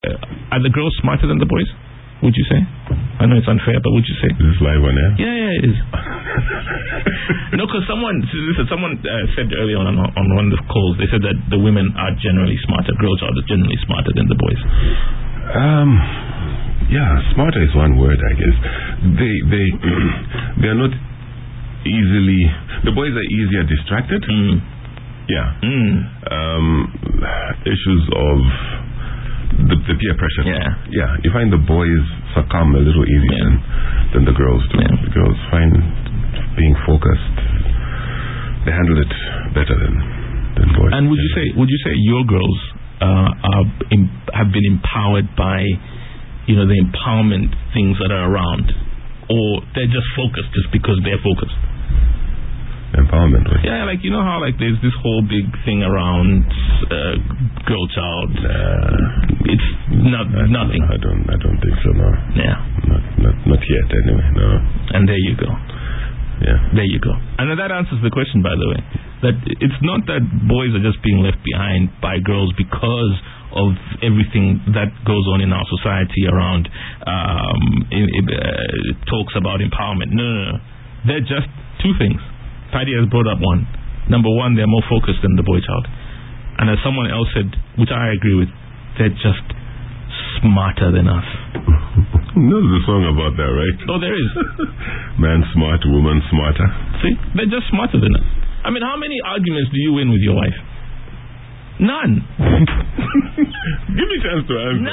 Are the girls smarter than the boys? Would you say? I know it's unfair, but would you say? Is this live on air? Yeah, it is. No, because someone said earlier on one of the calls, they said that the women are generally smarter, girls are generally smarter than the boys. Yeah, smarter is one word, I guess. They are not easily. The boys are easier distracted. Yeah. Issues of the peer pressure. Yeah. You find the boys succumb a little easier than the girls do. Yeah. The girls find being focused. They handle it better than boys. And would you say your girls have been empowered by the empowerment things that are around, or they're just focused just because they're focused? Empowerment, right? Yeah, like how there's this whole big thing around girl child. It's nothing. I don't think so. No. Yeah. Not yet, anyway. No. And there you go. Yeah. There you go. And that answers the question, by the way. That it's not that boys are just being left behind by girls because of everything that goes on in our society around talks about empowerment. No. They're just two things. Paddy has brought up one. Number one, they're more focused than the boy child. And as someone else said, which I agree with, they're just smarter than us. There's a song about that, right? Oh, there is. Man smart, woman smarter. See? They're just smarter than us. I mean, how many arguments do you win with your wife? None. Give me a chance to answer.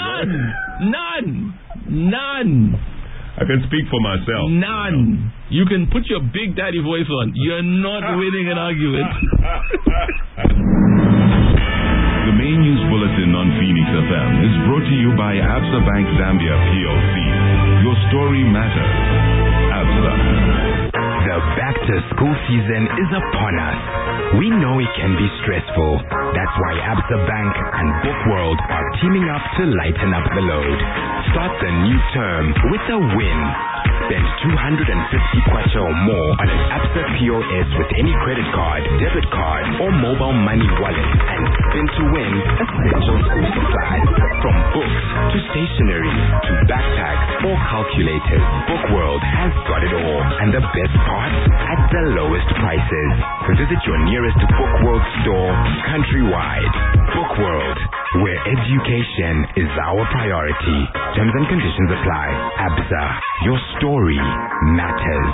None. I can speak for myself. None. You can put your big daddy voice on. You're not winning an argument. The main news bulletin on Phoenix FM is brought to you by Absa Bank Zambia PLC. Your story matters. Absa. The back-to-school season is upon us. We know it can be stressful. That's why Absa Bank and Bookworld are teaming up to lighten up the load. Start the new term with a win. Spend 250 kwacha or more on an Absa POS with any credit card, debit card, or mobile money wallet and spin to win essential school supplies. From books to stationery to backpacks or calculators, Bookworld has got it all. And the best part, at the lowest prices. Visit your nearest Bookworld store countrywide. Bookworld, where education is our priority. Terms and conditions apply. Absa, your story matters.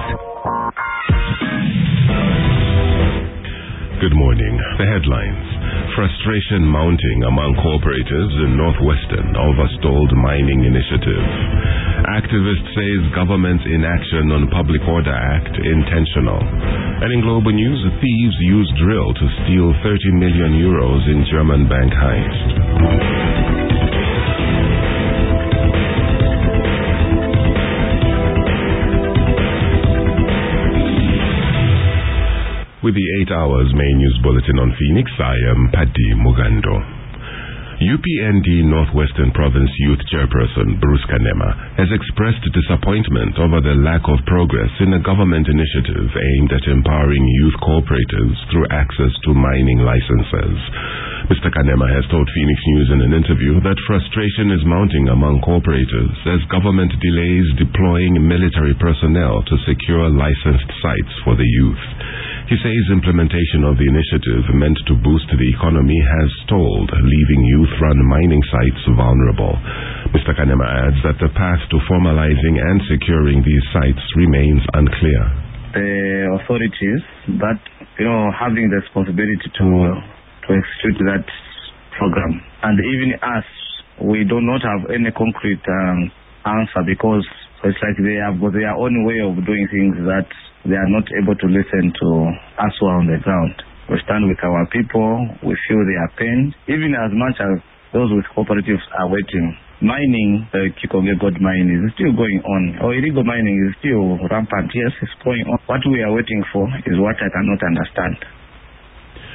Good morning. The headlines. Frustration mounting among cooperatives in Northwestern over stalled mining initiative. Activist says government's inaction on Public Order Act intentional. And in global news, thieves use drill to steal 30 million euros in German bank heist. With the 8 hours main news bulletin on Phoenix, I am Paddy Mugando. UPND Northwestern Province Youth Chairperson Bruce Kanema has expressed disappointment over the lack of progress in a government initiative aimed at empowering youth cooperatives through access to mining licenses. Mr. Kanema has told Phoenix News in an interview that frustration is mounting among cooperatives as government delays deploying military personnel to secure licensed sites for the youth. He says implementation of the initiative meant to boost the economy has stalled, leaving youth-run mining sites vulnerable. Mr. Kanema adds that the path to formalizing and securing these sites remains unclear. The authorities that, having the responsibility to execute that program. And even us, we do not have any concrete answer because it's like they have got their own way of doing things that they are not able to listen to us who are on the ground. We stand with our people, we feel their pain, even as much as those with cooperatives are waiting. Mining, the Kikonge gold mine is still going on, or illegal mining is still rampant. Yes, it's going on. What we are waiting for is what I cannot understand.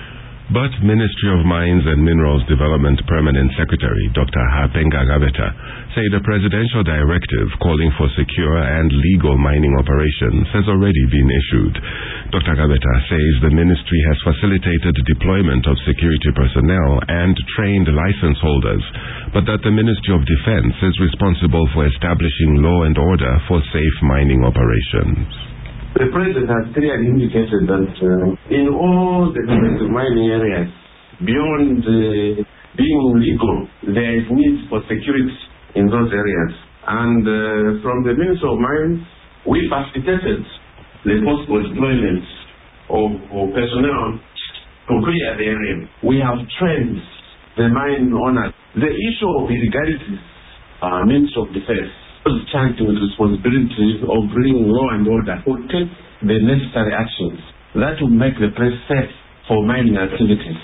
But Ministry of Mines and Minerals Development Permanent Secretary Dr. Hapenga Gabeta said a presidential directive calling for secure and legal mining operations has already been issued. Dr. Gabeta says the ministry has facilitated deployment of security personnel and trained license holders, but that the Ministry of Defense is responsible for establishing law and order for safe mining operations. The President has clearly indicated that in all the defensive mining areas, beyond being legal, there is need for security in those areas. And from the Ministry of Mines, we facilitated the possible deployment of personnel to clear the area. We have trained the mine owners. The issue of illegalities, Ministry of Defense is charged with responsibility of bringing law and order, will take the necessary actions that will make the place safe for mining activities.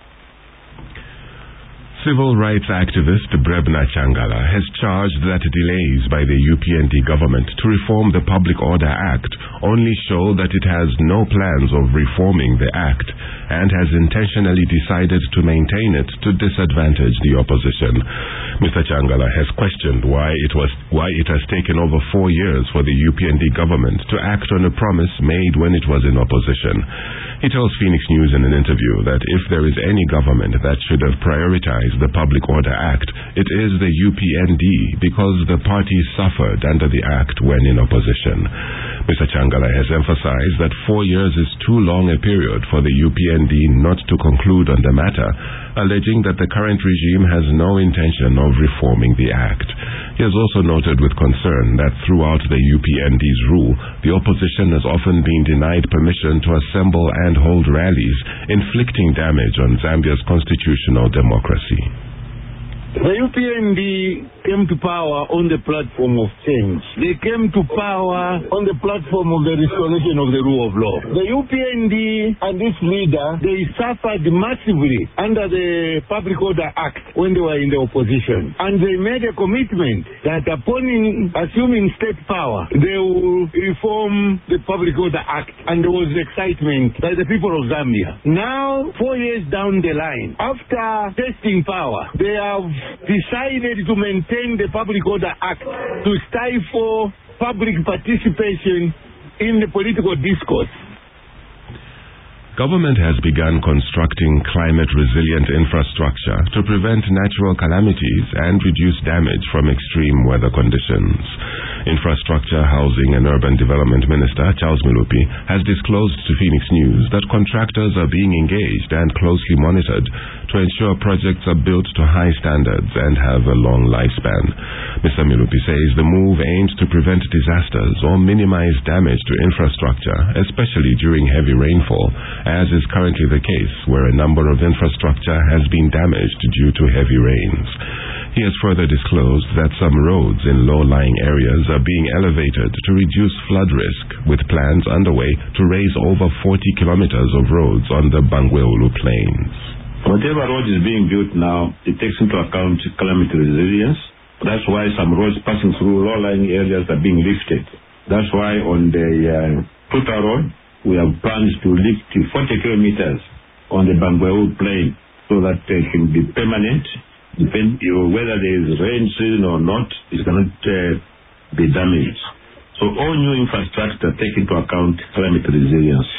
Civil rights activist Brebna Changala has charged that delays by the UPND government to reform the Public Order Act only show that it has no plans of reforming the act and has intentionally decided to maintain it to disadvantage the opposition. Mr. Changala has questioned why it has taken over 4 years for the UPND government to act on a promise made when it was in opposition. He tells Phoenix News in an interview that if there is any government that should have prioritized the Public Order Act, it is the UPND because the party suffered under the act when in opposition. Mr. Changala has emphasized that 4 years is too long a period for the UPND not to conclude on the matter, alleging that the current regime has no intention of reforming the act. He has also noted with concern that throughout the UPND's rule, the opposition has often been denied permission to assemble and hold rallies, inflicting damage on Zambia's constitutional democracy. The UPND came to power on the platform of change. They came to power on the platform of the restoration of the rule of law. The UPND and its leader, they suffered massively under the Public Order Act when they were in the opposition. And they made a commitment that upon assuming state power, they will reform the Public Order Act. And there was excitement by the people of Zambia. Now, 4 years down the line, after testing power, they have decided to maintain the Public Order Act to stifle public participation in the political discourse. Government has begun constructing climate-resilient infrastructure to prevent natural calamities and reduce damage from extreme weather conditions. Infrastructure, Housing and Urban Development Minister Charles Milupi has disclosed to Phoenix News that contractors are being engaged and closely monitored to ensure projects are built to high standards and have a long lifespan. Mr. Milupi says the move aims to prevent disasters or minimize damage to infrastructure, especially during heavy rainfall, as is currently the case where a number of infrastructure has been damaged due to heavy rains. He has further disclosed that some roads in low-lying areas are being elevated to reduce flood risk, with plans underway to raise over 40 kilometers of roads on the Bangweulu Plains. Whatever road is being built now, it takes into account calamity resilience. That's why some roads passing through low-lying areas are being lifted. That's why on the Tuta Road, we have plans to lift 40 kilometers on the Bangweulu Plain so that they can be permanent. Depending whether there is rain season or not, it cannot be damaged. So all new infrastructure take into account climate resilience.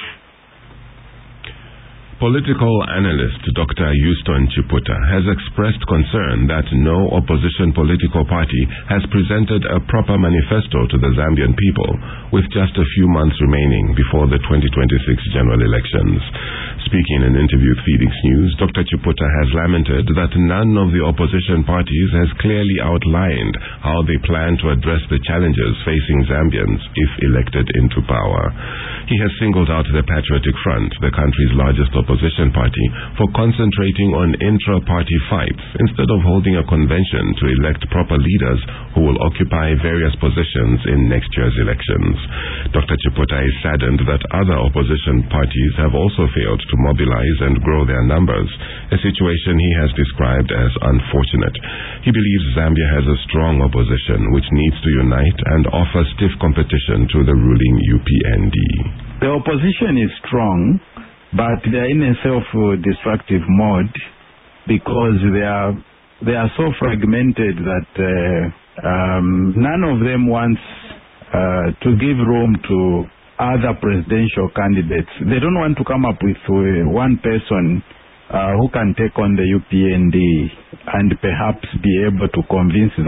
Political analyst Dr. Houston Chiputa has expressed concern that no opposition political party has presented a proper manifesto to the Zambian people, with just a few months remaining before the 2026 general elections. Speaking in an interview with Phoenix News, Dr. Chiputa has lamented that none of the opposition parties has clearly outlined how they plan to address the challenges facing Zambians if elected into power. He has singled out the Patriotic Front, the country's largest opposition party, for concentrating on intra-party fights instead of holding a convention to elect proper leaders who will occupy various positions in next year's elections. Dr. Chiputa is saddened that other opposition parties have also failed to mobilize and grow their numbers, a situation he has described as unfortunate. He believes Zambia has a strong opposition which needs to unite and offer stiff competition to the ruling UPND. The opposition is strong, but they are in a self-destructive mode because they are so fragmented that none of them wants to give room to other presidential candidates. They don't want to come up with one person who can take on the UPND and perhaps be able to convince